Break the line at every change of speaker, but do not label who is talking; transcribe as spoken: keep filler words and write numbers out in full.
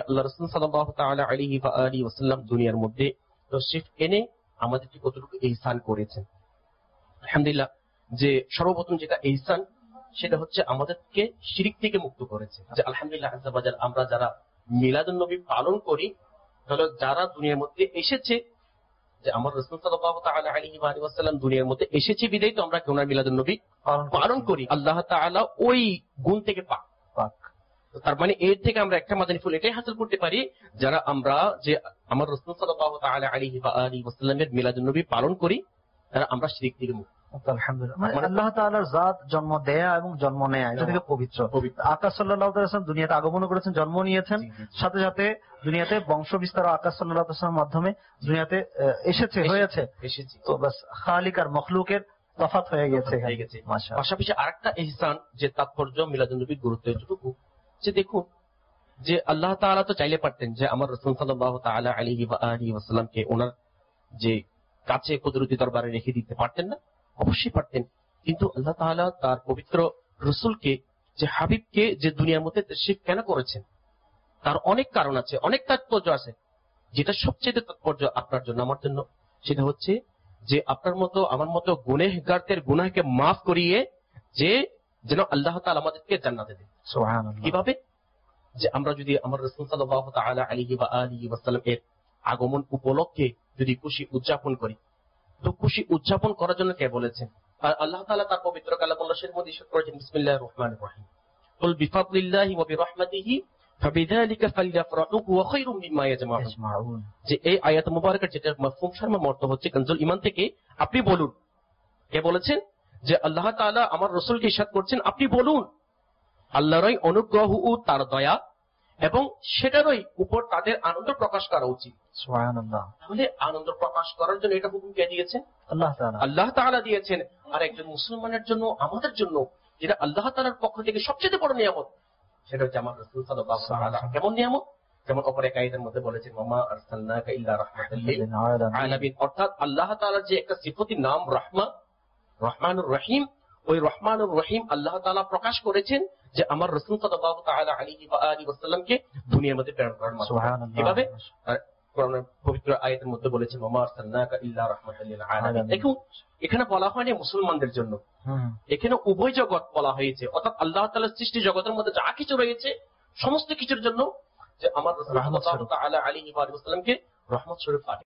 আল্লাহ রাসূল সাল্লাল্লাহু তাআলা আলাইহি ওয়া আলিহি ওয়াসাল্লাম দুনিয়ার মধ্যে তশরিফ এনে আমাদেরকে কতটুকু ইহসান করেছেন। আলহামদুলিল্লাহ, যে সর্বপ্রথম যেটা ইহসান সেটা হচ্ছে আমাদেরকে শিরক থেকে মুক্ত করেছে। যে আলহামদুলিল্লাহ আযজা ওয়া জাল, আমরা যারা মিলাদুন নবী পালন করি, তাহলে যারা দুনিয়ার মধ্যে এসেছে, যে আমার রাসূল সাল্লাল্লাহু তাআলা আলাইহি ওয়া আলিহি ওয়াসাল্লাম দুনিয়ার মধ্যে এসেছে বিধায় তো আমরা ওনার মিলাদুন নবী পালন করি। আল্লাহ তাআলা ওই গুণ থেকে পাক পাক তার মানে এর থেকে আমরা একটা মাদানী ফুল এটাই হাসিল করতে পারি, যারা আমরা যে আমার রাসূল সাল্লাল্লাহু তাআলা আলাইহি ওয়া আলিহি ওয়াসাল্লামের মিলাদুন নবী পালন করি, তারা আমরা শিরক থেকে মুক্ত।
আলহামদুলিল্লাহ, মানে আল্লাহ তাআলার জাত জন্ম দেয়া এবং জন্ম নেয়া এটা থেকে পবিত্র। আকাশ সাল্লাল্লাহু আলাইহি ওয়াসাল্লাম দুনিয়াতে আগমন করেছেন, জন্ম নিয়েছেন, সাথে সাথে দুনিয়াতে বংশ বিস্তার আকাশ সাল্লাল্লাহু আলাইহি ওয়াসাল্লামের মাধ্যমে দুনিয়াতে এসেছে হয়েছে এসেছে তো বাস খালিক আর মখলুকের তফাৎ হয়ে গেছে হয়ে গেছে মাশাআল্লাহ।
পাশাপাশি আরেকটা ইহসান যে তাৎপর্য মিলাদুন নবীর গুরুত্ব এতটুকু যে দেখুন, যে আল্লাহ তাআলা তো চাইলে পারতেন যে আমার রাসূল সাল্লাল্লাহু তাআলা আলাইহি ওয়া আলিহি ওয়াসাল্লামকে ওনার যে কাছে কুদরতি দরবারে রেখে দিতে পারতেন না? অবশ্যই পারতেন, কিন্তু আল্লাহ তাআলা তার পবিত্র রাসূলকে, যে হাবিবকে, যে দুনিয়ার মধ্যে তাশরীফ কেন করেছেন তার অনেক কারণ আছে, অনেক তাৎপর্য আছে। যেটা সবচেয়ে তাৎপর্য আপনার জন্য আমার জন্য সেটা হচ্ছে যে আপনার মতো আমার মতো গুনাহগারদের গুনাহকে মাফ করিয়ে যে যেন আল্লাহ তাআলা আমাদেরকে জান্নাতে দেন। সুবহানাল্লাহ। কিভাবে? যে আমরা যদি আমার রাসূল সাল্লাল্লাহু তাআলা আলাইহি ওয়া আলিহি ওয়াসাল্লাম এর আগমন উপলক্ষে যদি খুশি উদযাপন করি, তো খুশি উদযাপন করার জন্য কে বলেছেন? আর আল্লাহ তাআলা তার পবিত্র কালামুল্লাহ শরীফের মধ্যে ইরশাদ করেছেন, বিসমিল্লাহির রহমানির রহিম, কুল বিফাদলিল্লাহি ওয়া বিরহমাতিহি ফাবিযালিকা ফালইফরাহু হুয়া খায়রুম মিম্মা ইয়াজমাউন। যে এই আয়াত মুবারাকার যেটা মাফহুম শর্মা অর্থ হচ্ছে কানজুল ঈমান থেকে, আপনি বলুন। কে বলেছেন? যে আল্লাহ তাআলা আমার রাসূলকে ইরশাদ করছেন, আপনি বলুন আল্লাহরই অনুগ্রহ ও তার দয়া এবং সেটারই উপর তাদের আনন্দ প্রকাশ করা উচিত। সুবহানাল্লাহ। তাহলে আনন্দ প্রকাশ করার জন্য এটা হুকুম কে দিয়েছেন? আল্লাহ তাআলা। আল্লাহ তাআলা দিয়েছেন। আর একজন মুসলমানের জন্য, আমাদের জন্য যেটা আল্লাহ তাআলার পক্ষ থেকে সবচেয়ে বড় নিয়ামত, সেটা হচ্ছে আমার রাসূল সাল্লাল্লাহু আলাইহি ওয়াসাল্লাম। কেমন নিয়ামত? যেমন অপর এক আয়াতের মধ্যে বলেছেন, ওয়া মা আরসালনাকা ইল্লা রাহমাতাল লিল আলামিন। অর্থাৎ আল্লাহ তাআলার যে একটা সিফাতি নাম রহমা, রহমানুর রহিম, ওই রহমানুর রহিম আল্লাহ তাআলা প্রকাশ করেছেন যে আমার রাসূল সাল্লাল্লাহু তাআলা আলাইহি ওয়া আলিহি ওয়াসাল্লামকে দুনিয়ার মধ্যে প্রেরণ করার মাধ্যমে। সুবহানাল্লাহ। কিভাবে? কোরআনের পবিত্র আয়াতের মধ্যে বলেছেন, ওয়া মা আরসালনাকা ইল্লা রাহমাতাল লিল আলামিন। দেখুন, এখানে বলা হয়নি মুসলমানদের জন্য, এখানে উভয় জগৎ বলা হয়েছে। অর্থাৎ আল্লাহ তাআলার সৃষ্টি জগতের মধ্যে যা কিছু রয়েছে সমস্ত কিছুর জন্য যে আমার রাসূল সাল্লাল্লাহু তাআলা আলাইহি ওয়া সাল্লামকে রহমত স্বরূপ